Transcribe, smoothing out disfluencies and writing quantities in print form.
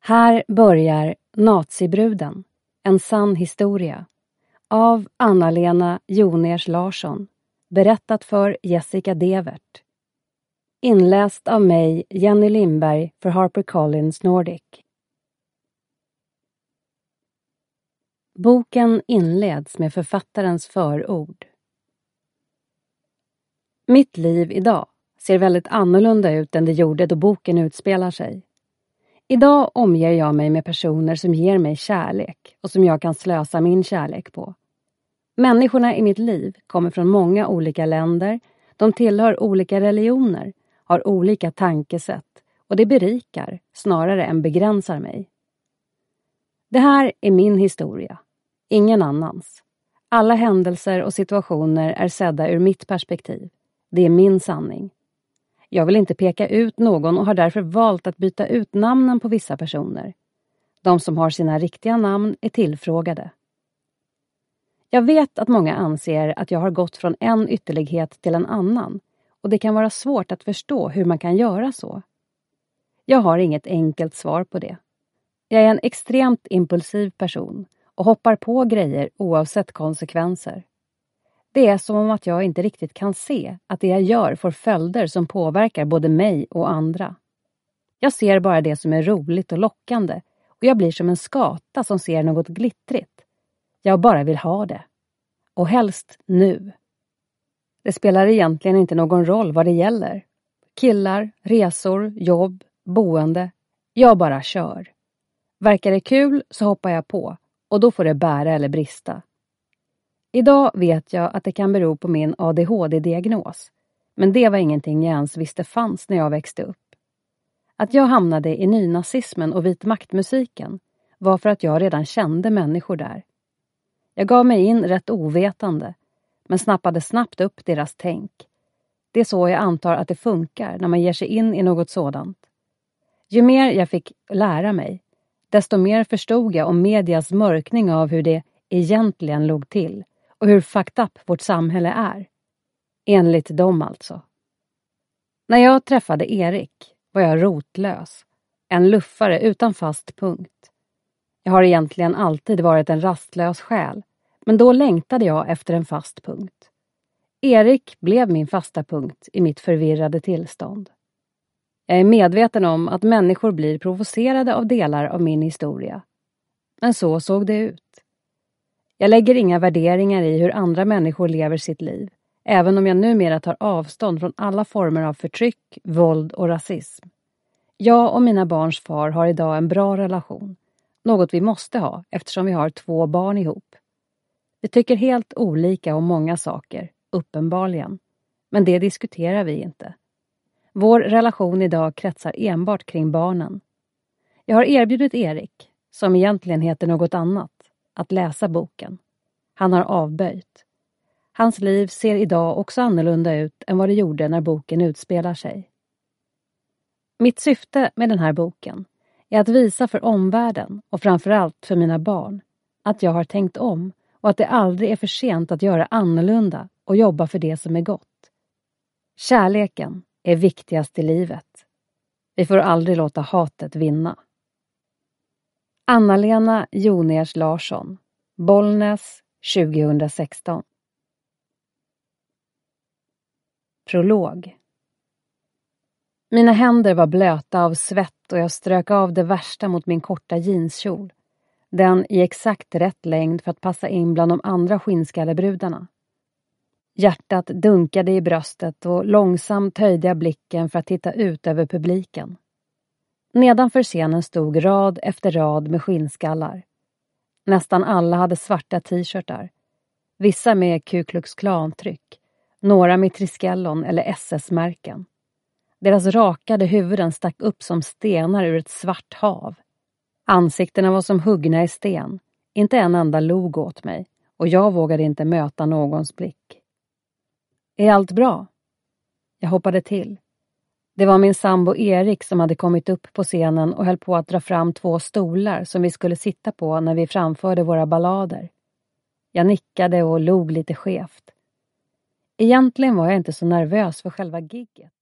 Här börjar Nazibruden, en sann historia av Anna-Lena Joners Larsson, berättat för Jessica Devert. Inläst av mig, Jenny Lindberg, för HarperCollins Nordic. Boken inleds med författarens förord. Mitt liv idag ser väldigt annorlunda ut än det gjorde då boken utspelar sig. Idag omger jag mig med personer som ger mig kärlek och som jag kan slösa min kärlek på. Människorna i mitt liv kommer från många olika länder, de tillhör olika religioner, har olika tankesätt och det berikar snarare än begränsar mig. Det här är min historia, ingen annans. Alla händelser och situationer är sedda ur mitt perspektiv. Det är min sanning. Jag vill inte peka ut någon och har därför valt att byta ut namnen på vissa personer. De som har sina riktiga namn är tillfrågade. Jag vet att många anser att jag har gått från en ytterlighet till en annan och det kan vara svårt att förstå hur man kan göra så. Jag har inget enkelt svar på det. Jag är en extremt impulsiv person och hoppar på grejer oavsett konsekvenser. Det är som om att jag inte riktigt kan se att det jag gör får följder som påverkar både mig och andra. Jag ser bara det som är roligt och lockande och jag blir som en skata som ser något glittrigt. Jag bara vill ha det. Och helst nu. Det spelar egentligen inte någon roll vad det gäller. Killar, resor, jobb, boende. Jag bara kör. Verkar det kul så hoppar jag på och då får det bära eller brista. Idag vet jag att det kan bero på min ADHD-diagnos. Men det var ingenting jag ens visste fanns när jag växte upp. Att jag hamnade i nynazismen och vitmaktmusiken var för att jag redan kände människor där. Jag gav mig in rätt ovetande, men snappade snabbt upp deras tänk. Det är så jag antar att det funkar när man ger sig in i något sådant. Ju mer jag fick lära mig, desto mer förstod jag om medias mörkning av hur det egentligen låg till och hur fucked up vårt samhälle är. Enligt dem alltså. När jag träffade Erik var jag rotlös, en luffare utan fast punkt. Jag har egentligen alltid varit en rastlös själ, men då längtade jag efter en fast punkt. Erik blev min fasta punkt i mitt förvirrade tillstånd. Jag är medveten om att människor blir provocerade av delar av min historia. Men så såg det ut. Jag lägger inga värderingar i hur andra människor lever sitt liv, även om jag numera tar avstånd från alla former av förtryck, våld och rasism. Jag och mina barns far har idag en bra relation. Något vi måste ha eftersom vi har 2 barn ihop. Vi tycker helt olika om många saker, uppenbarligen. Men det diskuterar vi inte. Vår relation idag kretsar enbart kring barnen. Jag har erbjudit Erik, som egentligen heter något annat, att läsa boken. Han har avböjt. Hans liv ser idag också annorlunda ut än vad det gjorde när boken utspelar sig. Mitt syfte med den här boken är att visa för omvärlden och framförallt för mina barn att jag har tänkt om och att det aldrig är för sent att göra annorlunda och jobba för det som är gott. Kärleken är viktigast i livet. Vi får aldrig låta hatet vinna. Anna-Lena Joners Larsson, Bollnäs 2016. Prolog. Mina händer var blöta av svett och jag strök av det värsta mot min korta jeanskjol. Den i exakt rätt längd för att passa in bland de andra skinskallebrudarna. Hjärtat dunkade i bröstet och långsamt höjde jag blicken för att titta ut över publiken. Nedanför scenen stod rad efter rad med skinnskallar. Nästan alla hade svarta t-shirtar. Vissa med Ku Klux Klan-tryck. Några med Triskellon eller SS-märken. Deras rakade huvuden stack upp som stenar ur ett svart hav. Ansiktena var som huggna i sten. Inte en enda log åt mig. Och jag vågade inte möta någons blick. Är allt bra? Jag hoppade till. Det var min sambo Erik som hade kommit upp på scenen och höll på att dra fram 2 stolar som vi skulle sitta på när vi framförde våra ballader. Jag nickade och log lite skevt. Egentligen var jag inte så nervös för själva gigget.